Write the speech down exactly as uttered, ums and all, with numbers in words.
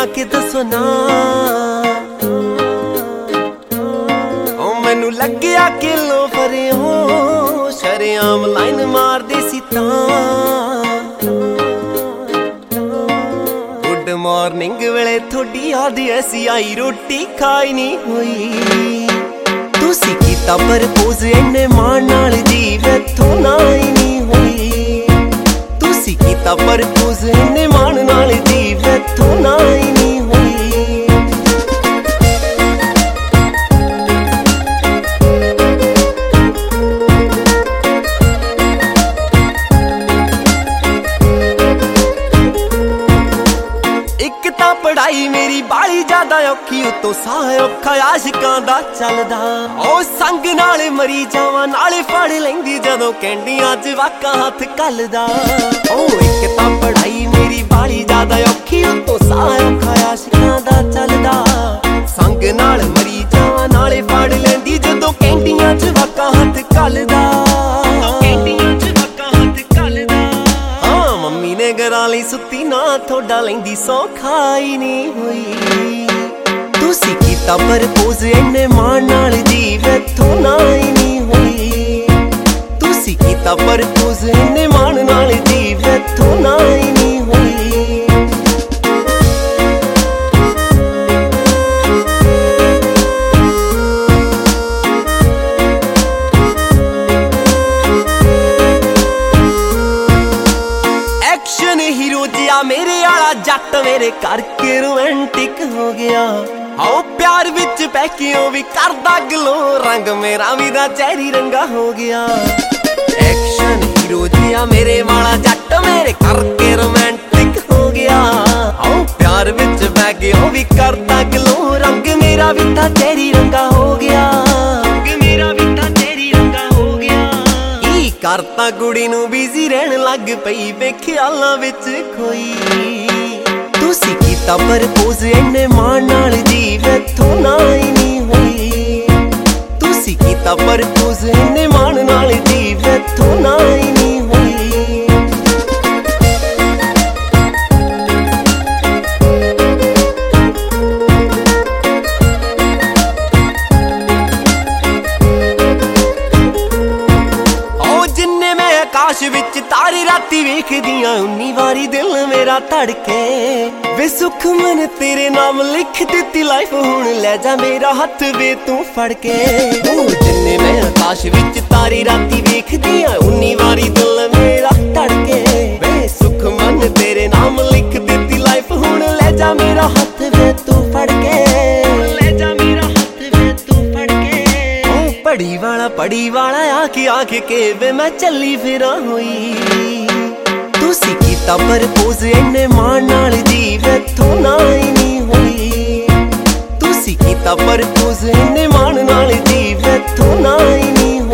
के दसो ना ओ मैनू लग्या कि लो फरे हो शरेआम लाइन मार दे सी तां गुड मॉर्निंग वेले थोड़ी याद ऐसी आई रोटी खाई नहीं हुई तुसी कीता प्रपोज इन्ने मान नाल जी मैथों ना ही नहीं हुई तुसी कीता प्रपोज इन्ने मान नाल जी मैथों ना ही नहीं हुई पढ़ाई मेरी बाली ज्यादा औखी उतो साह औखा आशिकां दा चलदा ओ संग नाल मरी जावां नाले फड़ लैंदी जदों कैंडियां च वाका हथ कलदा ओ इक तां पढ़ाई मेरी बाली ज्यादा औखी उतो साह औखा आशिकां दा चलदा संग नाल मरी जावां नाले फड़ लैंदी जदों कैंडियां च वाका हथ कलदा गराली सुती ना थोड़ा लेंदी सौ खाई नहीं हुई तुसी कीता प्रपोज इन्ने मान नाल जी मैथों ना ही नहीं हुई तुसी कीता प्रपोज इन्ने मान नाल जी मैथों ना ही नहीं हुई हीरो जिया मेरे आला जट मेरे करके रोमांटिक हो गया आओ प्यार विच पैकियों भी करदा गलो रंग मेरा भी दा चेहरी रंगा हो गया एक्शन हीरो जिया मेरे वाला जट मेरे करके रोमांटिक हो गया आओ प्यार विच पैकियों भी करदा गलो रंग मेरा भी दा चेहरी रंगा हो गया करता कुड़ी नू बिजी रहन लग पई वे ख्यालां विच खोई तुसी कीता प्रपोज इन्ने मान नाल जी मैथों ना ही नहीं हुई तुसी कीता प्रपोज इन्ने मान नाल जी मैथों ना ही नहीं हुई आकाश विच तारे राती वेखदियां उन्नी वारी दिल मेरा धड़के वे सुख मन तेरे नाम लिख दिती लाइफ हुण ले जा मेरा हथ वे तू फड़ के जिन्ने मैं आकाश विच तारे राती वेखदियां उन्नी वारी दिल मेरा धड़के वे सुख मन तेरे नाम लिख दिती लाइफ हुण ले जा मेरा हथ वे तू फड़ के पड़ी वाला पड़ी वाला आके आके के वे मैं चली फिरा हुई तुसी कीता प्रपोज इन्ने मान नाल जी मैथों ना ही नहीं हुई तुसी कीता प्रपोज इन्ने मान नाल जी मैथों ना ही नहीं